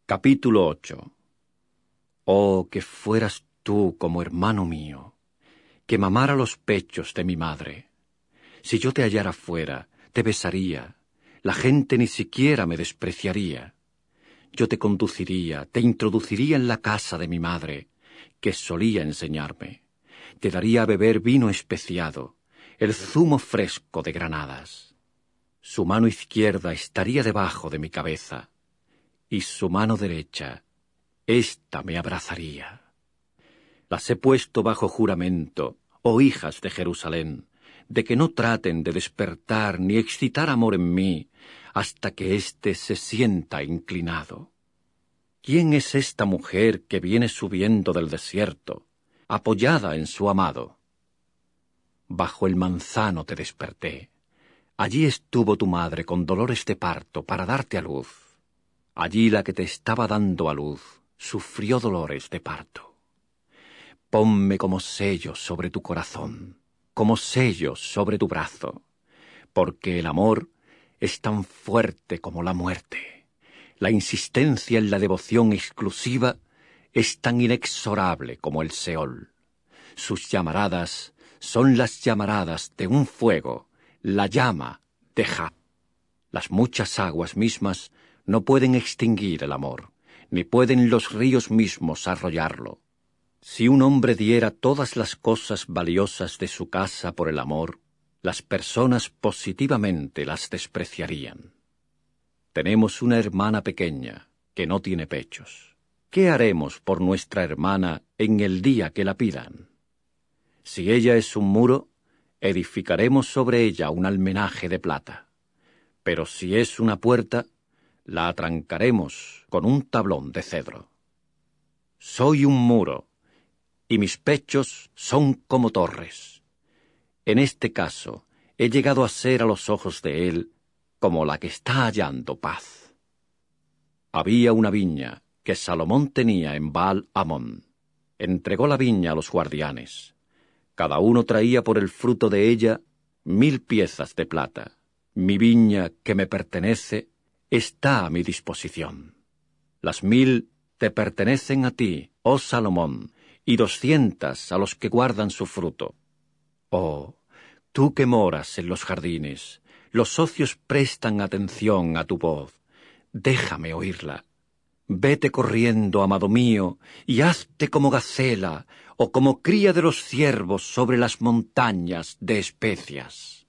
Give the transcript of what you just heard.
Capítulo 8. Oh, que fueras tú como hermano mío, que mamara los pechos de mi madre. Si yo te hallara fuera, te besaría, la gente ni siquiera me despreciaría. Yo te conduciría, te introduciría en la casa de mi madre, que solía enseñarme. Te daría a beber vino especiado, el zumo fresco de granadas. Su mano izquierda estaría debajo de mi cabeza, y su mano derecha, ésta me abrazaría. Las he puesto bajo juramento, oh hijas de Jerusalén, de que no traten de despertar ni excitar amor en mí, hasta que éste se sienta inclinado. ¿Quién es esta mujer que viene subiendo del desierto, apoyada en su amado? Bajo el manzano te desperté. Allí estuvo tu madre con dolores de parto para darte a luz. Allí la que te estaba dando a luz sufrió dolores de parto. Ponme como sello sobre tu corazón, como sello sobre tu brazo, porque el amor es tan fuerte como la muerte. La insistencia en la devoción exclusiva es tan inexorable como el Seol. Sus llamaradas son las llamaradas de un fuego, la llama de Ja. Las muchas aguas mismas no pueden extinguir el amor, ni pueden los ríos mismos arrollarlo. Si un hombre diera todas las cosas valiosas de su casa por el amor, las personas positivamente las despreciarían. Tenemos una hermana pequeña que no tiene pechos. ¿Qué haremos por nuestra hermana en el día que la pidan? Si ella es un muro, edificaremos sobre ella un almenaje de plata. Pero si es una puerta, la atrancaremos con un tablón de cedro. Soy un muro, y mis pechos son como torres. En este caso, he llegado a ser a los ojos de él como la que está hallando paz. Había una viña que Salomón tenía en Baal-Hamón. Entregó la viña a los guardianes. Cada uno traía por el fruto de ella 1000 piezas de plata. Mi viña, que me pertenece, está a mi disposición. Las 1000 te pertenecen a ti, oh Salomón, y 200 a los que guardan su fruto. Oh, tú que moras en los jardines, los socios prestan atención a tu voz. Déjame oírla. Vete corriendo, amado mío, y hazte como gacela o como cría de los ciervos sobre las montañas de especias.